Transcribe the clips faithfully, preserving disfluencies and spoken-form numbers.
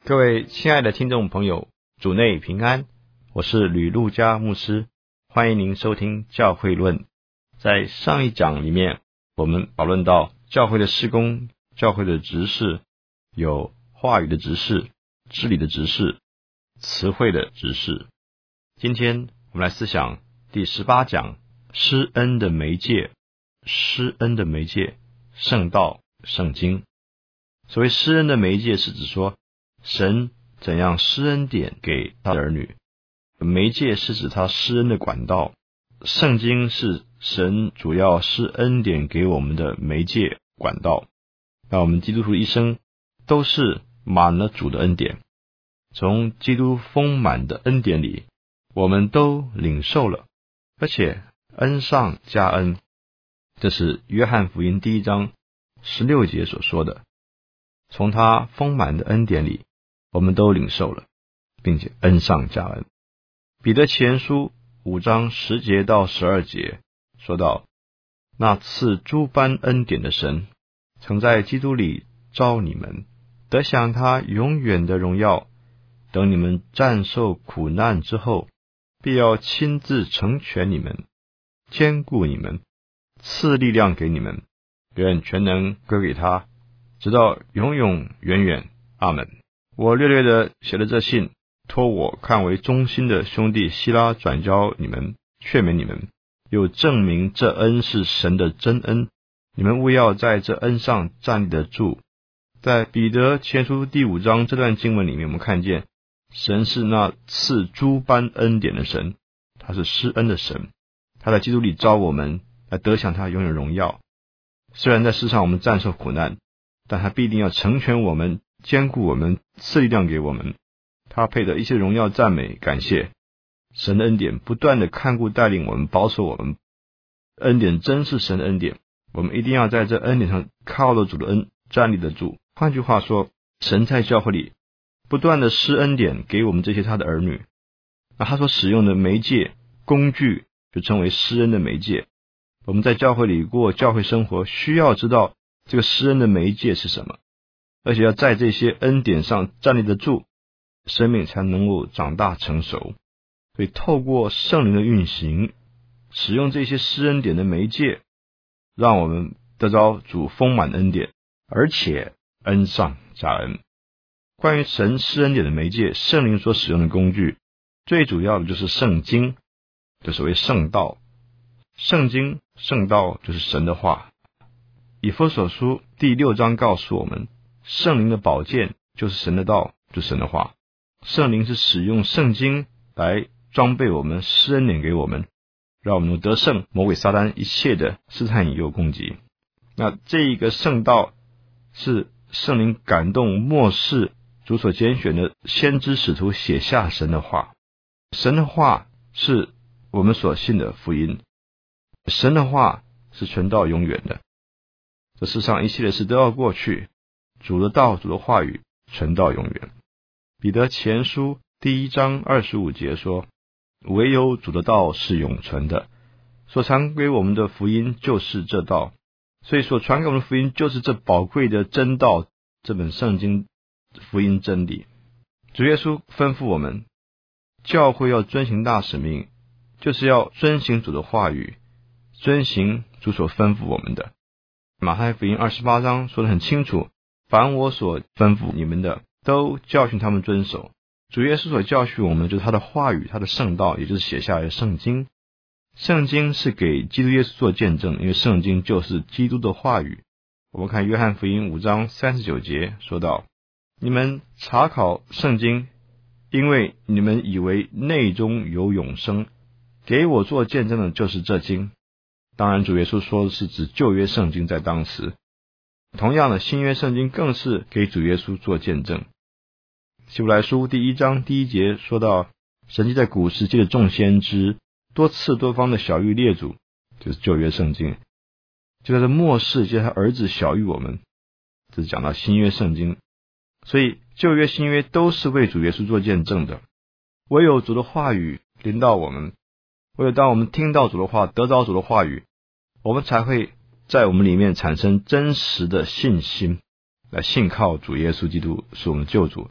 各位亲爱的听众朋友，主内平安，我是吕路加牧师，欢迎您收听教会论。在上一讲里面，我们讨论到教会的事工、教会的执事，有话语的执事、治理的执事、词汇的执事。今天我们来思想第十八讲，施恩的媒介。施恩的媒介，圣道、圣经。所谓施恩的媒介，是指说神怎样施恩典给他的儿女，媒介是指他施恩的管道，圣经是神主要施恩典给我们的媒介管道。那我们基督徒一生都是满了主的恩典，从基督丰满的恩典里，我们都领受了，而且恩上加恩。这是约翰福音第一章十六节所说的，从他丰满的恩典里，我们都领受了，并且恩上加恩。彼得前书五章十节到十二节说到，那赐诸般恩典的神，曾在基督里召你们，得享他永远的荣耀。等你们战胜苦难之后，必要亲自成全你们，坚固你们，赐力量给你们，愿全能归给他，直到永永远远。阿们。我略略的写了这信，托我看为忠心的兄弟希拉转交你们，劝勉你们，又证明这恩是神的真恩，你们务要在这恩上站立得住。在彼得前书第五章这段经文里面，我们看见神是那赐诸般恩典的神，他是施恩的神，他在基督里召我们来得享他永远荣耀。虽然在世上我们战胜苦难，但他必定要成全我们，坚固我们，赐力量给我们。他配得一切荣耀、赞美、感谢。神的恩典不断的看顾带领我们，保守我们。恩典真是神的恩典，我们一定要在这恩典上靠着主的恩站立得住。换句话说，神在教会里不断的施恩典给我们这些他的儿女，那他所使用的媒介工具就称为施恩的媒介。我们在教会里过教会生活，需要知道这个施恩的媒介是什么，而且要在这些恩典上站立得住，生命才能够长大成熟。所以透过圣灵的运行，使用这些施恩典的媒介，让我们得着主丰满恩典，而且恩上加恩。关于神施恩典的媒介，圣灵所使用的工具，最主要的就是圣经，就所谓圣道。圣经、圣道就是神的话。以弗所书第六章告诉我们，圣灵的宝剑就是神的道，就是神的话。圣灵是使用圣经来装备我们，施恩典给我们，让我们能得胜魔鬼撒旦一切的试探引诱攻击。那这一个圣道是圣灵感动末世主所拣选的先知使徒写下神的话。神的话是我们所信的福音，神的话是存到永远的。这世上一切的事都要过去，主的道、主的话语存到永远。彼得前书第一章二十五节说，唯有主的道是永存的，所传给我们的福音就是这道。所以所传给我们的福音就是这宝贵的真道，这本圣经福音真理。主耶稣吩咐我们，教会要遵行大使命，就是要遵行主的话语，遵行主所吩咐我们的。马太福音二十八章说得很清楚，凡我所吩咐你们的，都教训他们遵守。主耶稣所教训我们的就是他的话语，他的圣道，也就是写下来的圣经。圣经是给基督耶稣做见证，因为圣经就是基督的话语。我们看约翰福音五章三十九节说到，你们查考圣经，因为你们以为内中有永生，给我做见证的就是这经。当然主耶稣说的是指旧约圣经在当时，同样的新约圣经更是给主耶稣做见证。希伯来书第一章第一节说到，神既在古时借着众先知多次多方的晓谕列祖，就是旧约圣经，就在这末世借他儿子晓谕我们，这是讲到新约圣经。所以旧约新约都是为主耶稣做见证的。唯有主的话语临到我们，唯有当我们听到主的话，得到主的话语，我们才会在我们里面产生真实的信心，来信靠主耶稣基督是我们的救主，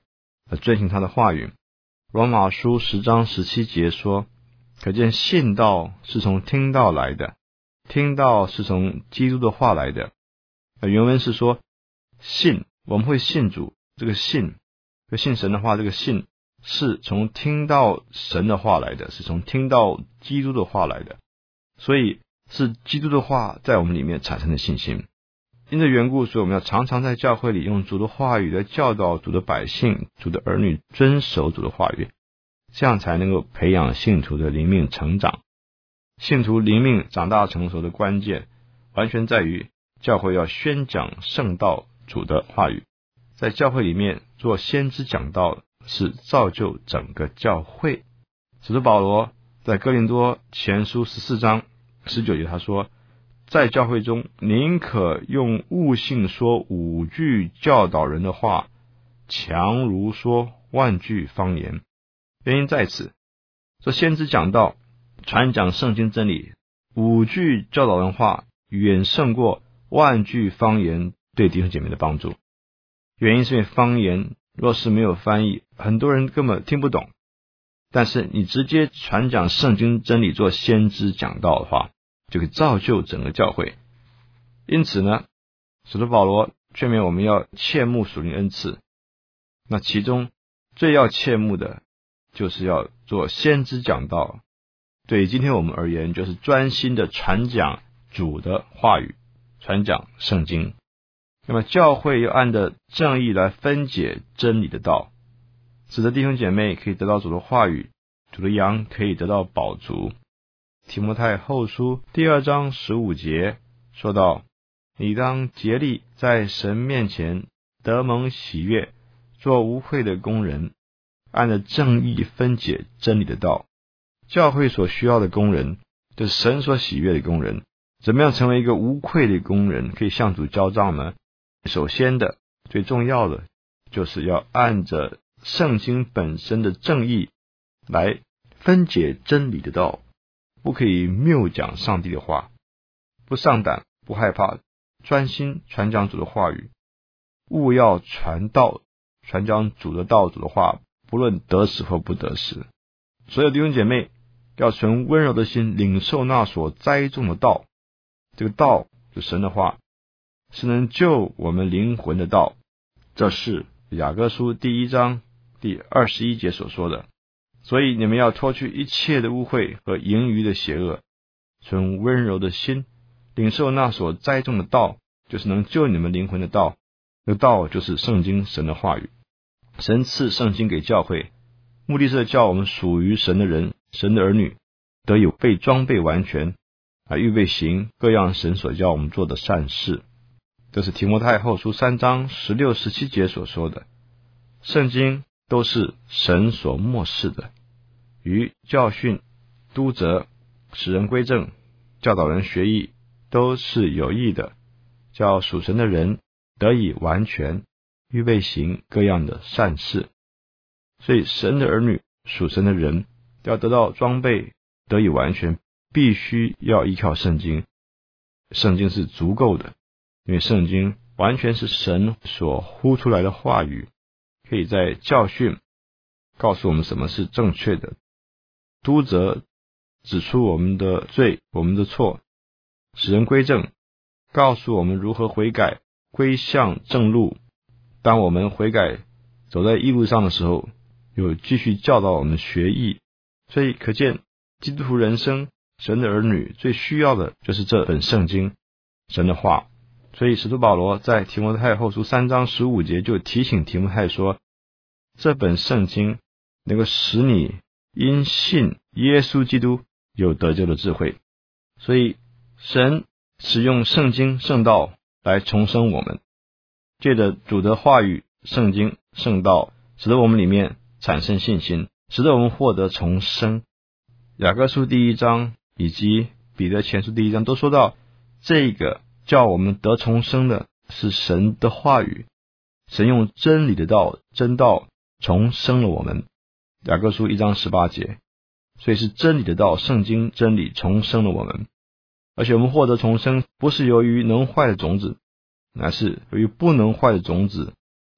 而遵行他的话语。罗马书十章十七节说，可见信道是从听道来的，听道是从基督的话来的。而原文是说，信，我们会信主，这个信，会信神的话，这个信是从听到神的话来的，是从听到基督的话来的，所以是基督的话在我们里面产生的信心。因这缘故，所以我们要常常在教会里用主的话语来教导主的百姓，主的儿女遵守主的话语，这样才能够培养信徒的灵命成长。信徒灵命长大成熟的关键，完全在于教会要宣讲圣道主的话语。在教会里面做先知讲道，是造就整个教会。使徒保罗在哥林多前书十四章十九节他说，在教会中宁可用悟性说五句教导人的话，强如说万句方言。原因在此，说先知讲道传讲圣经真理，五句教导人话远胜过万句方言对弟兄姐妹的帮助。原因是因为方言若是没有翻译，很多人根本听不懂，但是你直接传讲圣经真理做先知讲道的话，就可以造就整个教会。因此呢，使徒保罗劝勉我们要切慕属灵恩赐，那其中最要切慕的就是要做先知讲道。对于今天我们而言，就是专心的传讲主的话语，传讲圣经。那么教会要按着正义来分解真理的道，使得弟兄姐妹可以得到主的话语，主的羊可以得到饱足。提摩太后书第二章十五节说到，你当竭力在神面前得蒙喜悦，做无愧的工人，按着正义分解真理的道。教会所需要的工人，就是神所喜悦的工人。怎么样成为一个无愧的工人，可以向主交账呢？首先的最重要的就是要按着圣经本身的正义来分解真理的道，不可以谬讲上帝的话，不上胆不害怕，专心传讲主的话语，务要传道，传讲主的道主的话，不论得时或不得时。所有弟兄姐妹要存温柔的心，领受那所栽种的道，这个道是神的话，是能救我们灵魂的道。这是雅各书第一章第二十一节所说的。所以你们要脱去一切的污秽和盈余的邪恶，存温柔的心，领受那所栽种的道，就是能救你们灵魂的道。那个道就是圣经，神的话语。神赐圣经给教会，目的是叫我们属于神的人，神的儿女得有被装备完全，啊，预备行各样神所叫我们做的善事。这是提摩太后书三章十六十七节所说的。圣经都是神所默示的，于教训、督责、使人归正、教导人学义，都是有益的，叫属神的人得以完全，预备行各样的善事。所以神的儿女，属神的人要得到装备，得以完全，必须要依靠圣经。圣经是足够的，因为圣经完全是神所呼出来的话语，可以在教训告诉我们什么是正确的，督责指出我们的罪，我们的错，使人归正，告诉我们如何悔改，归向正路。当我们悔改走在义路上的时候，有继续教导我们学义。所以可见基督徒人生，神的儿女最需要的就是这本圣经，神的话。所以使徒保罗在提摩太后书三章十五节就提醒提摩太说，这本圣经能够使你因信耶稣基督有得救的智慧。所以神使用圣经圣道来重生我们，借着主的话语圣经圣道，使得我们里面产生信心，使得我们获得重生。雅各书第一章以及彼得前书第一章都说到，这个叫我们得重生的是神的话语，神用真理的道，真道重生了我们。雅各书一章十八节，所以是真理的道，圣经真理重生了我们。而且我们获得重生，不是由于能坏的种子，乃是由于不能坏的种子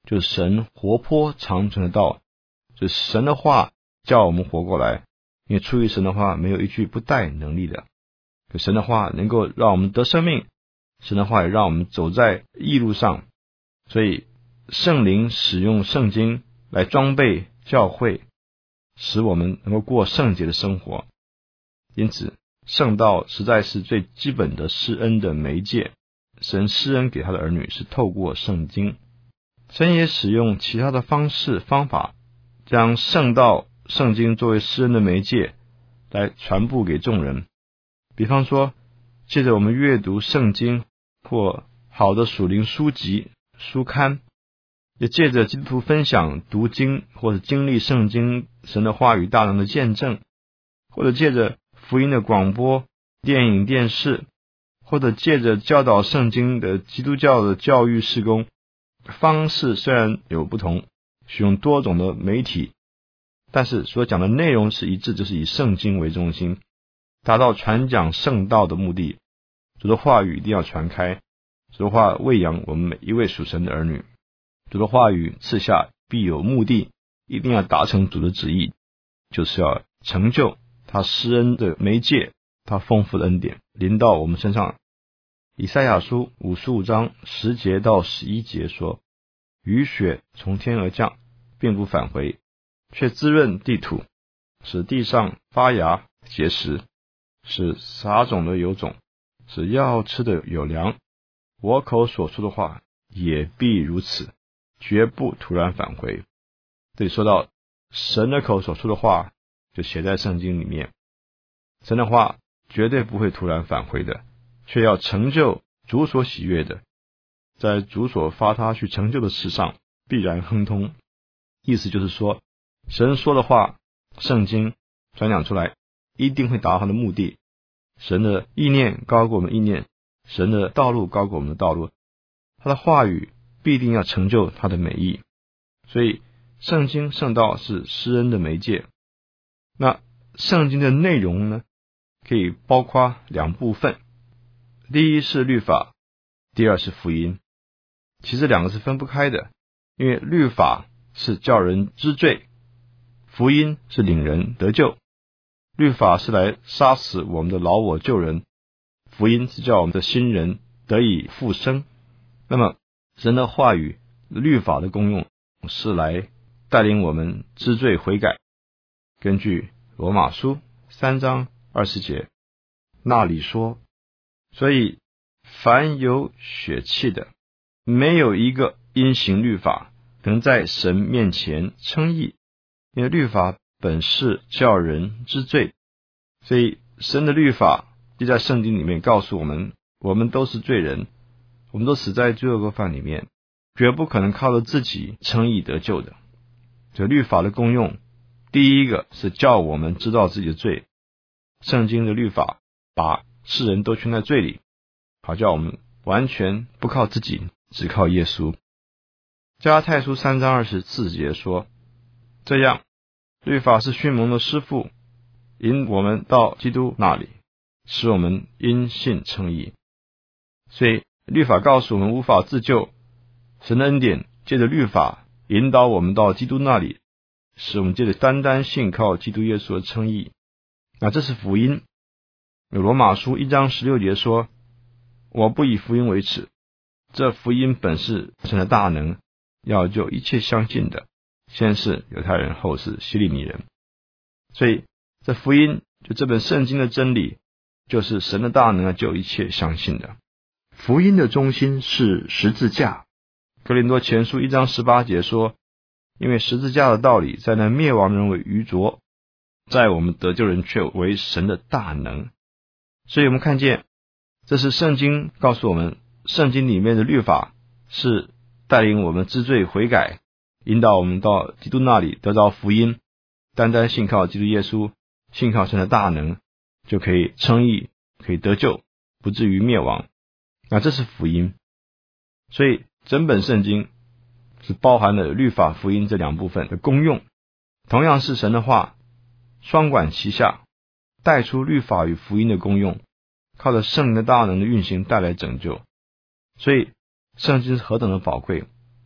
就是神活泼长存的道，就是神的话叫我们活过来，因为出于神的话没有一句不带能力的，神的话能够让我们得生命，神的话也让我们走在义路上，所以圣灵使用圣经来装备教会，使我们能够过圣洁的生活。因此圣道实在是最基本的施恩的媒介，神施恩给他的儿女是透过圣经，神也使用其他的方式方法，将圣道圣经作为施恩的媒介来传布给众人。比方说借着我们阅读圣经或好的属灵书籍书刊，也借着基督徒分享读经或者经历圣经神的话语大能的见证，或者借着福音的广播、电影、电视，或者借着教导圣经的基督教的教育事工，方式虽然有不同，使用多种的媒体，但是所讲的内容是一致，就是以圣经为中心，达到传讲圣道的目的。主的话语一定要传开，主的话喂养我们每一位属神的儿女，主的话语赐下必有目的，一定要达成主的旨意，就是要成就他施恩的媒介，他丰富的恩典临到我们身上。以赛亚书五十五章十节到十一节说，雨雪从天而降，并不返回，却滋润地土，使地上发芽结实，使撒种的有种，使要吃的有粮。我口所说的话也必如此，绝不突然返回。这里说到神的口所说的话就写在圣经里面，神的话绝对不会突然返回的，却要成就主所喜悦的，在主所发他去成就的事上必然亨通。意思就是说，神说的话圣经传讲出来一定会达到他的目的，神的意念高过我们的意念，神的道路高过我们的道路，他的话语必定要成就他的美意。所以圣经圣道是施恩的媒介。那圣经的内容呢，可以包括两部分，第一是律法，第二是福音。其实两个是分不开的，因为律法是叫人知罪，福音是领人得救。律法是来杀死我们的老我旧人，福音是叫我们的新人得以复生。那么神的话语律法的功用是来带领我们知罪悔改。根据罗马书三章二十节那里说，所以凡有血气的，没有一个因行律法能在神面前称义，因为律法本是叫人知罪。所以神的律法就在圣经里面告诉我们，我们都是罪人，我们都死在罪恶过犯里面，绝不可能靠着自己称义得救的。这律法的功用，第一个是叫我们知道自己的罪，圣经的律法把世人都圈在罪里，好叫我们完全不靠自己，只靠耶稣。加拉太书三章二十四节说，这样律法是训蒙的师傅，引我们到基督那里，使我们因信称义。所以律法告诉我们无法自救，神的恩典借着律法引导我们到基督那里，使我们借着单单信靠基督耶稣的称义。那这是福音。罗马书一章十六节说，我不以福音为耻，这福音本是神的大能，要救一切相信的，先是犹太人，后是希利尼人。所以这福音就这本圣经的真理，就是神的大能要救一切相信的。福音的中心是十字架。哥林多前书一章十八节说，因为十字架的道理在那灭亡人为愚拙，在我们得救人却为神的大能。所以我们看见，这是圣经告诉我们，圣经里面的律法是带领我们知罪悔改，引导我们到基督那里得到福音，单单信靠基督耶稣，信靠神的大能，就可以称义，可以得救，不至于灭亡。那这是福音。所以整本圣经是包含了律法福音这两部分的功用，同样是神的话双管齐下，带出律法与福音的功用，靠着圣灵的大能的运行带来拯救。所以圣经是何等的宝贵，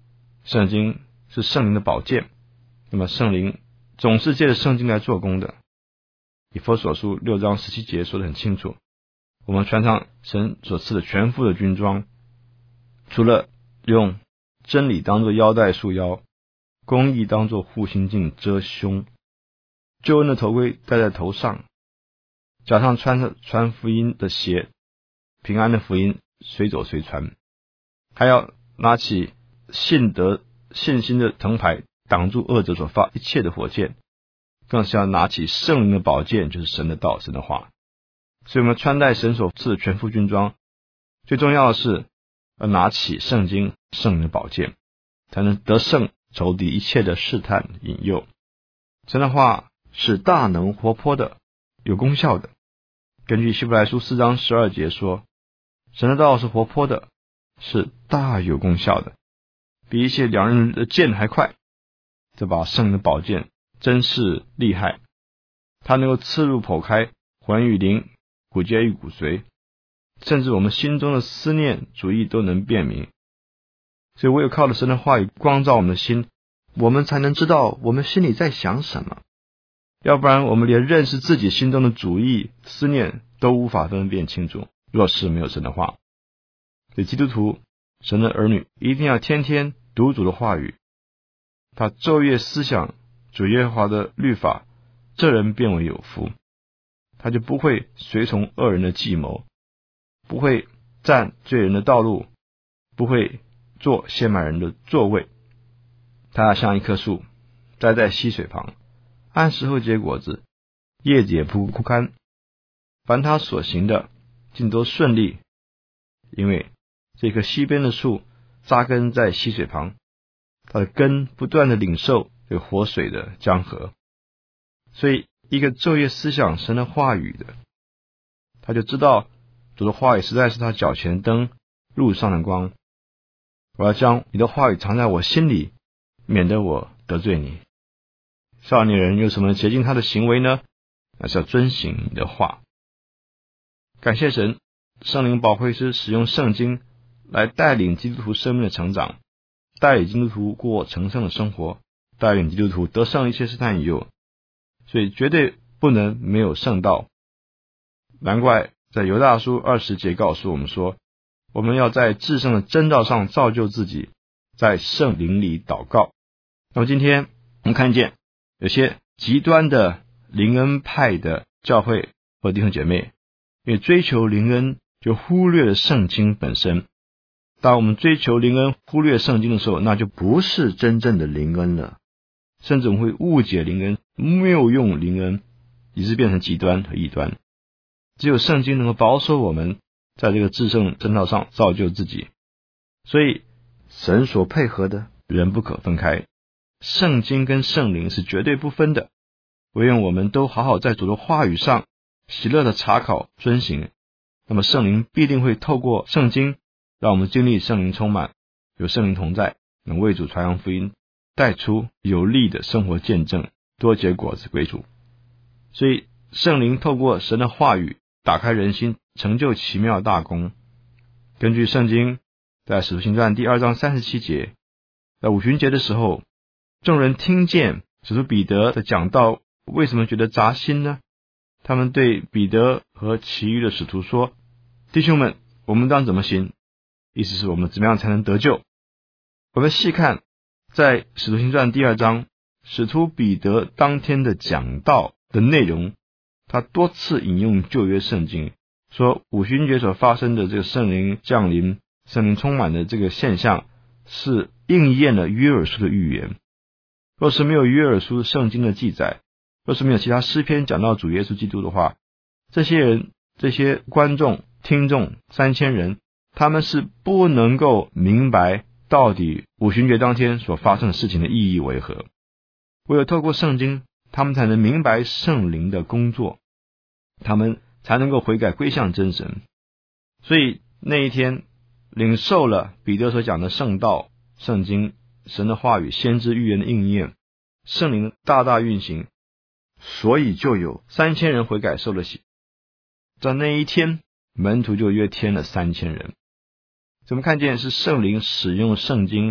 圣经是圣灵的宝剑，那么圣灵总是借着圣经来做工的。以弗所书六章十七节说得很清楚，我们穿上神所赐的全副的军装，除了用真理当作腰带束腰，公义当作护心镜遮胸，救恩的头盔戴在头上，脚上穿着传福音的鞋，平安的福音随走随传，还要拿起信德信心的藤牌，挡住恶者所发一切的火箭，更是要拿起圣灵的宝剑，就是神的道，神的话。所以我们穿戴神所赐的全副军装，最重要的是要拿起圣经圣灵的宝剑，才能得胜仇敌一切的试探引诱。神的话是大能活泼的，有功效的。根据希伯来书四章十二节说，神的道是活泼的，是大有功效的，比一切两刃的剑还快。这把圣灵的宝剑真是厉害，它能够刺入剖开，魂与灵，骨节与骨髓，甚至我们心中的思念主意都能辨明。所以唯有靠着神的话语光照我们的心，我们才能知道我们心里在想什么，要不然我们连认识自己心中的主意思念都无法分辨清楚，若是没有神的话。所以基督徒神的儿女一定要天天读主的话语，他昼夜思想主耶和华的律法，这人便为有福。他就不会随从恶人的计谋，不会占罪人的道路，不会坐陷害人的座位。他像一棵树栽在溪水旁，按时候结果子，叶子也不枯干。凡他所行的尽都顺利，因为这棵溪边的树扎根在溪水旁，它的根不断的领受这个活水的江河。所以一个昼夜思想神的话语的，他就知道主的话语实在是他脚前灯，路上的光。我要将你的话语藏在我心里，免得我得罪你。少年人有什么洁净他的行为呢？那是要遵行你的话。感谢神，圣灵保惠师使用圣经来带领基督徒生命的成长，带领基督徒过成圣的生活，带领基督徒得胜一切试探引诱。所以绝对不能没有圣道。难怪在犹大书二十节告诉我们说，我们要在至圣的真道上造就自己，在圣灵里祷告。那么今天我们看见有些极端的灵恩派的教会和弟兄姐妹，因为追求灵恩就忽略了圣经本身。当我们追求灵恩忽略圣经的时候，那就不是真正的灵恩了，甚至我们会误解灵恩，谬用灵恩，以致变成极端和异端。只有圣经能够保守我们在这个至圣真道上造就自己。所以神所配合的人不可分开，圣经跟圣灵是绝对不分的。唯愿我们都好好在主的话语上喜乐的查考遵行，那么圣灵必定会透过圣经让我们经历圣灵充满，有圣灵同在，能为主传扬福音，带出有力的生活见证，多结果子归主。所以圣灵透过神的话语打开人心，成就奇妙的大功。根据圣经在使徒行传第二章三十七节，在五旬节的时候，众人听见使徒彼得的讲道，为什么觉得扎心呢？他们对彼得和其余的使徒说，弟兄们，我们当怎么行？意思是我们怎么样才能得救？我们细看在使徒行传第二章，使徒彼得当天的讲道的内容，他多次引用旧约圣经，说五旬节所发生的这个圣灵降临、圣灵充满的这个现象，是应验了约珥书的预言。若是没有约珥书圣经的记载，若是没有其他诗篇讲到主耶稣基督的话，这些人、这些观众、听众三千人，他们是不能够明白到底五旬节当天所发生的事情的意义为何。唯有透过圣经，他们才能明白圣灵的工作，他们才能够悔改归向真神。所以那一天领受了彼得所讲的圣道、圣经、神的话语、先知预言的应验，圣灵大大运行，所以就有三千人悔改受了洗。在那一天，门徒就约添了三千人。我们看见是圣灵使用圣经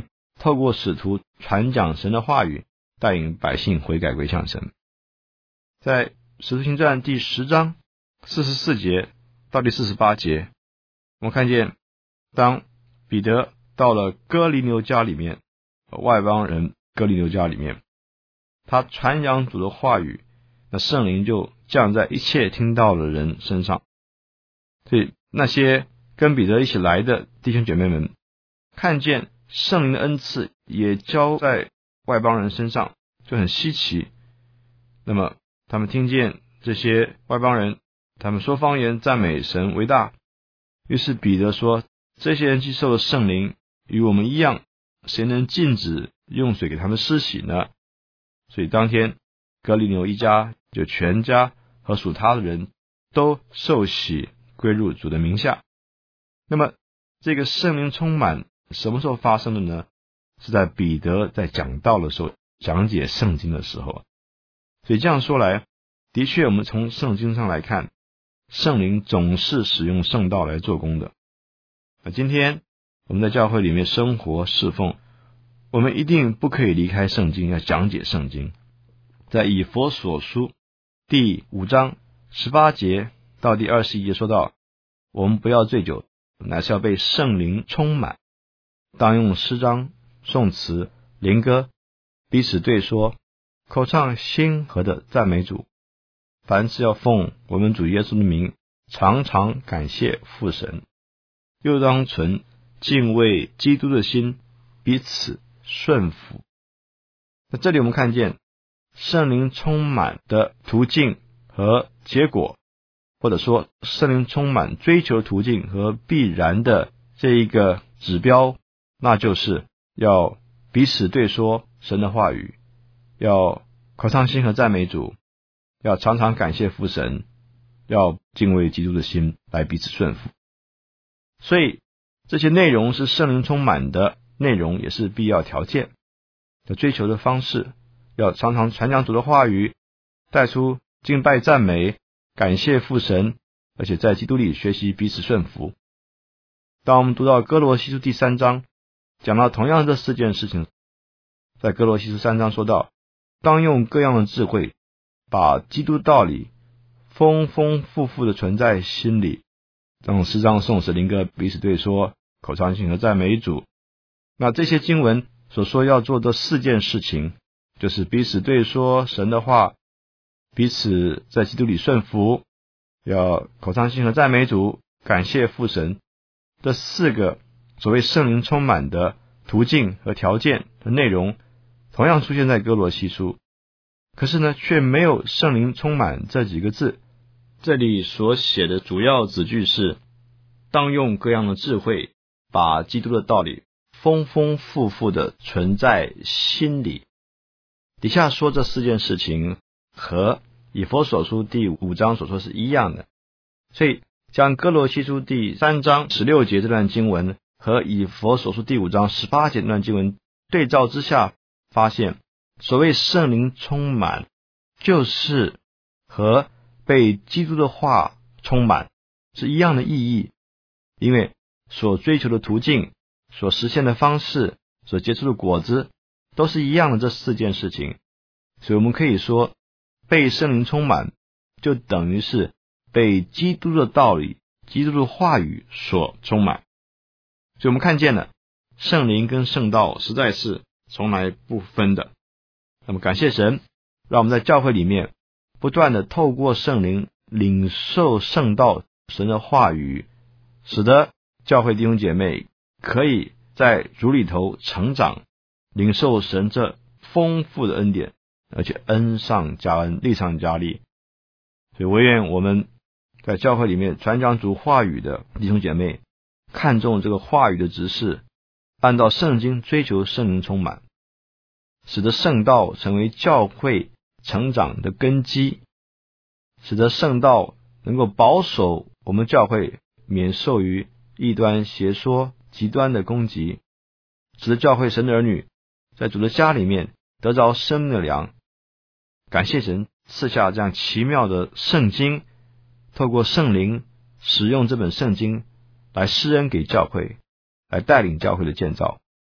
透过使徒传讲神的话语，带领百姓悔改归向神。在使徒行传第十章四十四节到第四十八节，我们看见当彼得到了哥尼流家里面，外邦人哥尼流家里面，他传讲主的话语，那圣灵就降在一切听到的人身上。所以那些跟彼得一起来的弟兄姐妹们，看见圣灵的恩赐也交在外邦人身上，就很稀奇。那么他们听见这些外邦人，他们说方言，赞美神为大。于是彼得说，这些人既受了圣灵，与我们一样，谁能禁止用水给他们施洗呢？所以当天哥尼流一家就全家和属他的人都受洗归入主的名下。那么这个圣灵充满什么时候发生的呢？是在彼得在讲道的时候，讲解圣经的时候。所以这样说来，的确我们从圣经上来看，圣灵总是使用圣道来做工的。那今天我们在教会里面生活侍奉，我们一定不可以离开圣经，要讲解圣经。在以弗所书第五章十八节到第二十一节说到，我们不要醉酒，乃是要被圣灵充满，当用诗章、颂词、灵歌彼此对说，口唱心和的赞美主。凡事要奉我们主耶稣的名，常常感谢父神，又当存敬畏基督的心，彼此顺服。那这里我们看见圣灵充满的途径和结果，或者说圣灵充满追求途径和必然的这一个指标，那就是要彼此对说神的话语，要口唱心和赞美主，要常常感谢父神，要敬畏基督的心来彼此顺服。所以这些内容是圣灵充满的内容，也是必要条件。要追求的方式，要常常传讲主的话语，带出敬拜赞美，感谢父神，而且在基督里学习彼此顺服。当我们读到哥罗西书第三章，讲到同样这四件事情，在哥罗西书三章说到，当用各样的智慧，把基督道理丰丰富富的存在心里，让诗章颂词灵歌彼此对说，口唱心和赞美主。那这些经文所说要做的四件事情，就是彼此对说神的话，彼此在基督里顺服，要口唱心和赞美主，感谢父神。这四个所谓圣灵充满的途径和条件的内容，同样出现在哥罗西书，可是呢，却没有圣灵充满这几个字。这里所写的主要子句是，当用各样的智慧，把基督的道理丰丰富富的存在心里。底下说这四件事情和以弗所书第五章所说是一样的，所以将哥罗西书第三章十六节这段经文和以弗所书第五章十八节这段经文对照之下，发现所谓圣灵充满，就是和被基督的话充满是一样的意义。因为所追求的途径，所实现的方式，所结出的果子都是一样的，这四件事情。所以我们可以说，被圣灵充满就等于是被基督的道理、基督的话语所充满。所以我们看见了圣灵跟圣道实在是从来不分的。那么感谢神，让我们在教会里面不断的透过圣灵领受圣道神的话语，使得教会弟兄姐妹可以在主里头成长，领受神这丰富的恩典，而且恩上加恩，利上加利。所以我愿我们在教会里面传讲主话语的弟兄姐妹，看重这个话语的指示，按照圣经追求圣灵充满，使得圣道成为教会成长的根基，使得圣道能够保守我们教会免受于异端邪说极端的攻击，使得教会神的儿女在主的家里面得着生命的粮。感谢神赐下这样奇妙的圣经，透过圣灵使用这本圣经来施恩给教会，来带领教会的建造。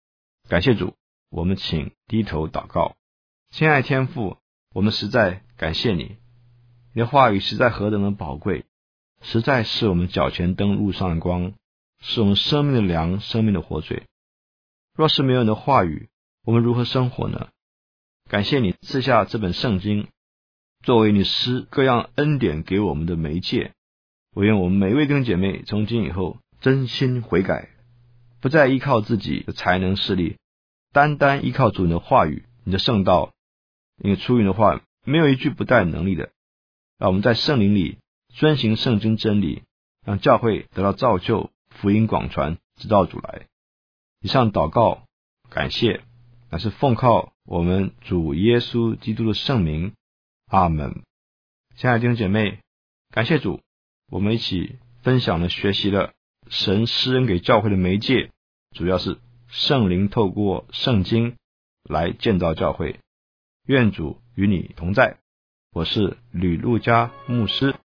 感谢主，我们请低头祷告。亲爱天父，我们实在感谢你，你的话语实在何等的宝贵，实在是我们脚前灯路上的光，是我们生命的粮，生命的活水。若是没有你的话语，我们如何生活呢？感谢你赐下这本圣经，作为你施各样恩典给我们的媒介。我愿我们每一位弟兄姐妹从今以后真心悔改，不再依靠自己的才能势力，单单依靠主你的话语，你的圣道。因为出于你的话没有一句不带能力的，让我们在圣灵里遵行圣经真理，让教会得到造就，福音广传，直到主来。以上祷告感谢乃是奉靠我们主耶稣基督的圣名，阿们。亲爱的弟兄姐妹，感谢主，我们一起分享了学习了神施恩给教会的媒介，主要是圣灵透过圣经来建造教会。愿主与你同在，我是吕路加牧师。